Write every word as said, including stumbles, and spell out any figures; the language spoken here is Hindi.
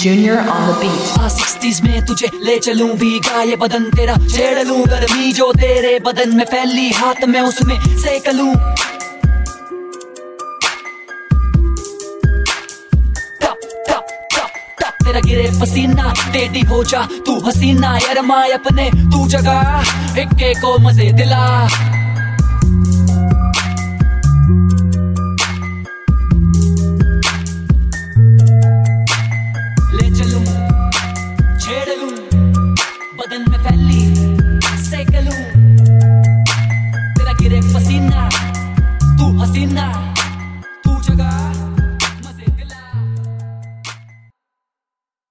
Junior on the beat. हाँ सिक्सटीज़ में तुझे ले चलूं भीगा ये बदन तेरा, छेड़ लूं गर्मी जो तेरे बदन में फैली, हाथ में उसमें सेक लूं। टप टप टप टप तेरा गिरे पसीना, टेढ़ी हो जा तू हसीना, यार माय अपने तू जगह, एक को मजे दिला।